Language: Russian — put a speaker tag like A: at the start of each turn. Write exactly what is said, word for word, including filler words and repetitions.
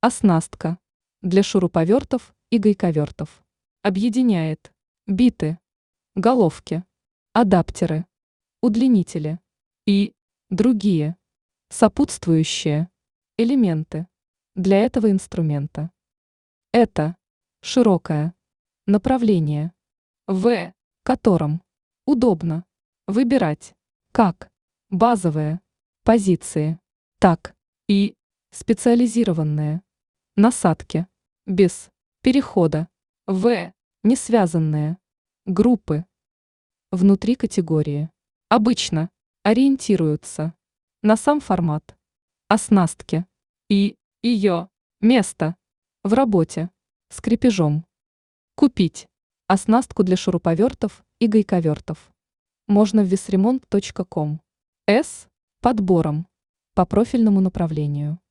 A: Оснастка для шуруповертов и гайковертов. Объединяет биты, головки, адаптеры, удлинители и другие сопутствующие элементы для этого инструмента. Это широкое направление, в котором удобно выбирать как базовые позиции, так и специализированные насадки без перехода в несвязанные группы. Внутри категории обычно ориентируются на сам формат оснастки и ее место в работе с крепежом. Купить оснастку для шуруповертов и гайковертов можно в весремонт точка ком с подбором по профильному направлению.